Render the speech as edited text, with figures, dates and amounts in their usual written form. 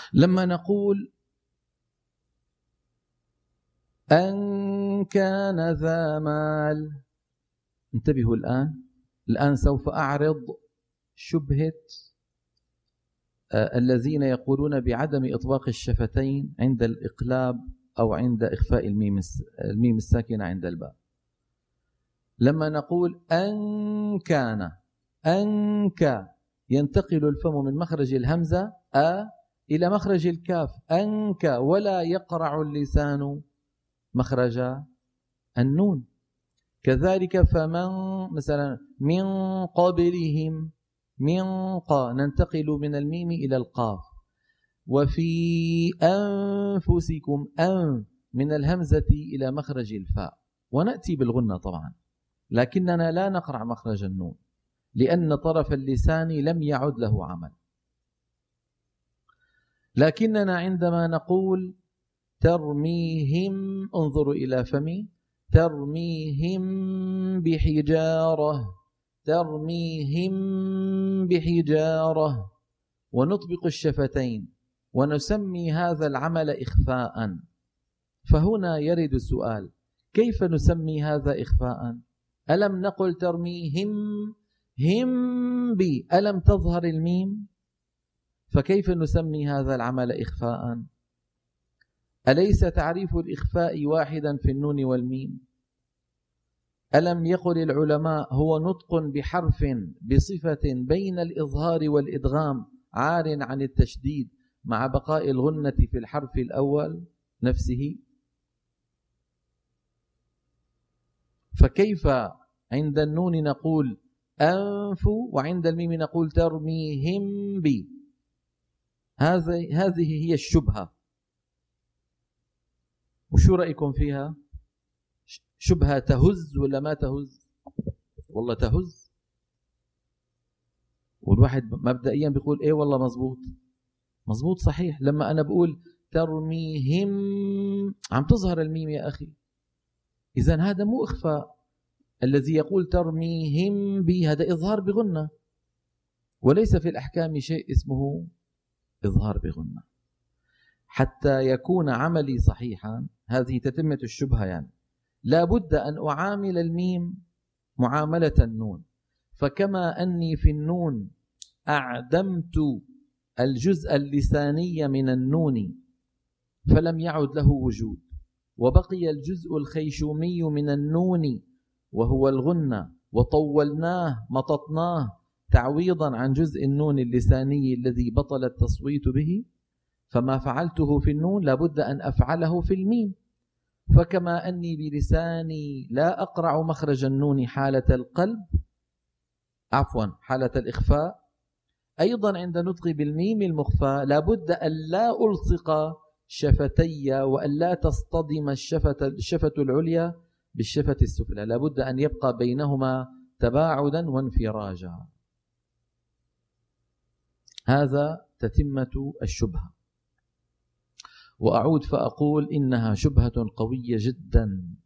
لما نقول أن كان ذا مال، انتبهوا الآن سوف أعرض شبهة الذين يقولون بعدم إطباق الشفتين عند الإقلاب أو عند إخفاء الميم الساكنة عند الباء. لما نقول أن كان، أنك، ينتقل الفم من مخرج الهمزة إلى مخرج الكاف أنك، ولا يقرع اللسان مخرج النون. كذلك فمن مثلا من قبلهم، من ننتقل من الميم إلى القاف. وفي أنفسكم، من الهمزة إلى مخرج الفاء، ونأتي بالغنة طبعا، لكننا لا نقرع مخرج النون لأن طرف اللسان لم يعد له عمل. لكننا عندما نقول ترميهم، انظروا إلى فمي، ترميهم بحجارة، ترميهم بحجارة، ونطبق الشفتين ونسمي هذا العمل إخفاء. فهنا يرد السؤال: كيف نسمي هذا إخفاء؟ ألم نقل ترميهم هم بي، ألم تظهر الميم؟ فكيف نسمي هذا العمل إخفاء؟ أليس تعريف الإخفاء واحدا في النون والميم؟ ألم يقل العلماء هو نطق بحرف بصفة بين الإظهار والإدغام عار عن التشديد مع بقاء الغنة في الحرف الأول نفسه؟ فكيف عند النون نقول أنف وعند الميم نقول ترميهم بي؟ هذه هي الشبهة. وشو رأيكم فيها؟ شبهة تهز ولا ما تهز؟ والله تهز. والواحد مبدئيا بيقول ايه والله مزبوط، مزبوط صحيح. لما أنا بقول ترميهم عم تظهر الميم يا أخي، إذن هذا مو إخفاء. الذي يقول ترميهم بي هذا إظهار بغنة، وليس في الأحكام شيء اسمه إظهار بغنة. حتى يكون عملي صحيحا، هذه تتمة الشبهة، يعني لا بد أن أعامل الميم معاملة النون. فكما أني في النون أعدمت الجزء اللساني من النون فلم يعد له وجود، وبقي الجزء الخيشومي من النون وهو الغنة، وطولناه مططناه تعويضا عن جزء النون اللساني الذي بطل التصويت به، فما فعلته في النون لابد أن أفعله في الميم. فكما أني بلساني لا أقرع مخرج النون حالة القلب، عفوا حالة الإخفاء، أيضا عند نطقي بالميم المخفى لابد أن لا ألصق شفتي وأن لا تصطدم الشفة العليا بالشفة السفلى، لابد أن يبقى بينهما تباعدا وانفراجا. هذا تتمة الشبهة. وأعود فأقول إنها شبهة قوية جدا